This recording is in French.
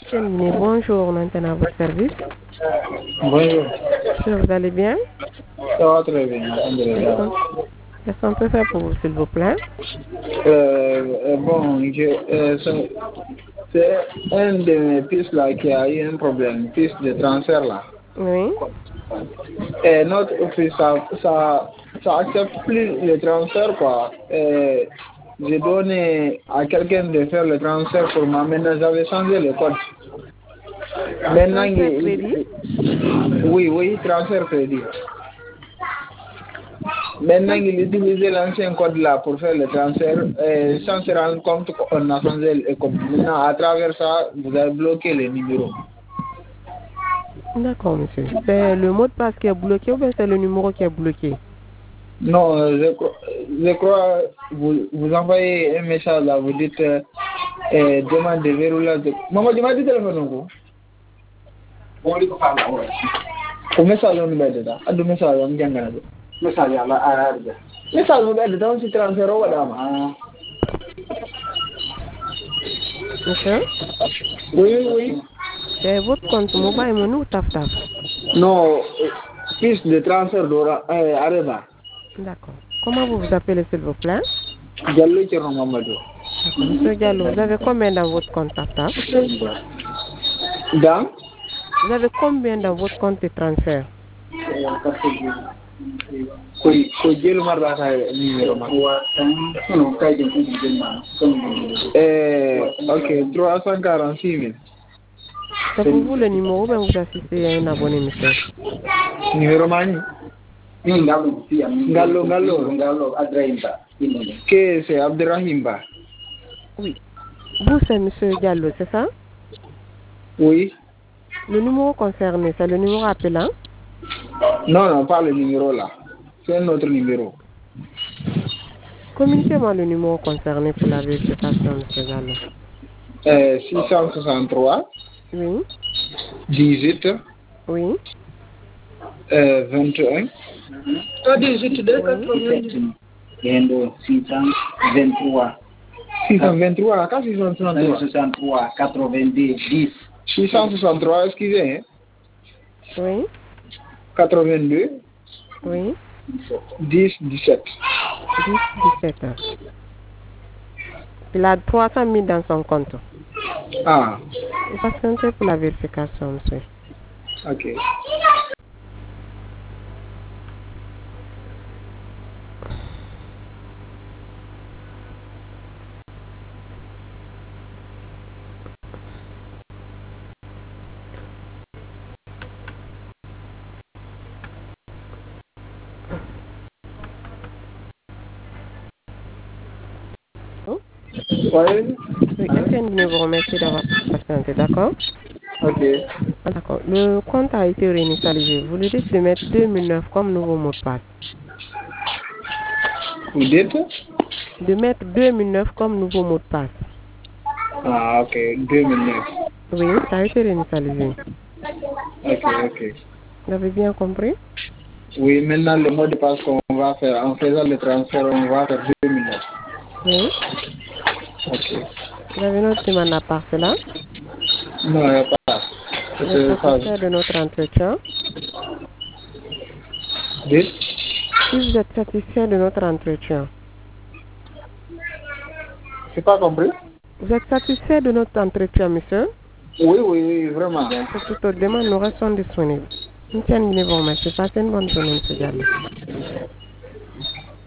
Bienvenue, bonjour, maintenant à votre service. Bonjour. Monsieur, vous allez bien? Ça va très bien, alhamdulillah. Qu'est-ce qu'on peut faire pour vous, s'il vous plaît? Bon, c'est un de mes pistes là qui a eu un problème, piste de transfert là. Oui. Et notre office, ça accepte plus le transfert quoi. J'ai donné à quelqu'un de faire le transfert pour moi, maintenant j'avais changé le code. Maintenant, Transfert crédit? oui, transfert crédit. Maintenant, il utilise l'ancien code là pour faire le transfert sans se rendre compte qu'on a changé le code. Maintenant, à travers ça, vous avez bloqué les numéros. D'accord, monsieur. C'est le mot de passe qui est bloqué ou bien c'est le numéro qui est bloqué? Non, je crois vous envoyez un message là, vous dites demande de verrouillage. Maman, tu m'as dit téléphone. Ko message on ɓedde ta addu message on jangganade message ala ararde message mo ɓedde taw si transfert o waɗama. Monsieur? Oui. C'est votre compte mobile money ou taf-taf? Non, piste de transfert d'ora Areba. D'accord. Comment vous vous appelez, s'il vous plaît? Diallo Thierno Mamadou. D'accord. Monsieur Diallo, vous avez combien dans votre compte taf-taf? Dans Vous avez combien dans votre compte de transfert? ko jelmarɗa numéro ma ok 346 000. C'est pour vous le numéro ou bien vous assistez à un abonné, monsieur? Numéro mani Gallo que c'est Abderrahim Ba. Oui. Vous, c'est monsieur Diallo, c'est ça? Oui. Le numéro concerné, c'est le numéro appelant? Non, pas le numéro là. C'est un autre numéro. Communiquez-moi le numéro concerné pour la vérification, monsieur Diallo. 663. Oui. 18. Oui. 21. 18 de 90. 623. 623, quand 663 663, 82, 10. 663, excusez. Oui. 82. Oui. 10, 17. 10, 17. Il a 300 000 dans son compte. Ah. Patientez pour la vérification, monsieur. Ok. Oui. Oui, FNB vous remercie d'avoir patienté, d'accord? Ok. D'accord. Le compte a été réinitialisé. Vous lui dites de mettre 2009 comme nouveau mot de passe. Vous dites? De mettre 2009 comme nouveau mot de passe. Ah, ok. 2009. Oui, ça a été réinitialisé. Ok. Vous avez bien compris? Oui, maintenant le mot de passe qu'on va faire, en faisant le transfert, on va faire 2009. Oui. Ok. Vous avez notre demande à part cela? Non, il n'y a pas. Vous êtes satisfait de notre entretien? Dites? Si vous êtes satisfait de notre entretien. Je n'ai pas compris. Vous êtes satisfait de notre entretien, monsieur? Oui, vraiment. Bien, pour toute autre demande, nous restons disponibles. Nous tiens une bonne journée, monsieur Diallo.